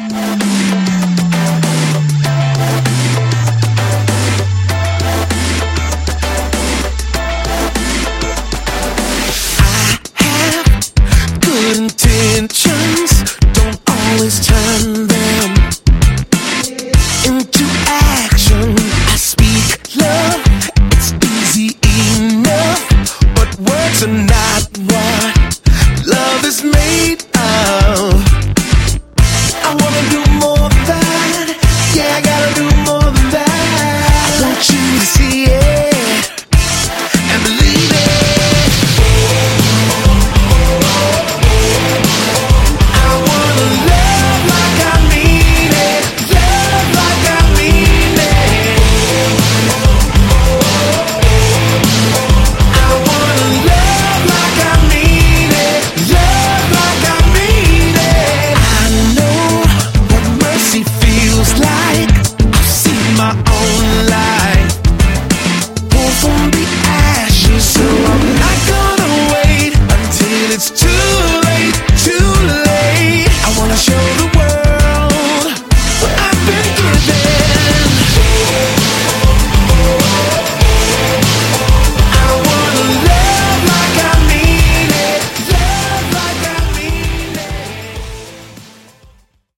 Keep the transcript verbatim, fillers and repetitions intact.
Intentions don't always turn them into action. I speak love, it's easy enough, but words are not what love is made of. I wanna do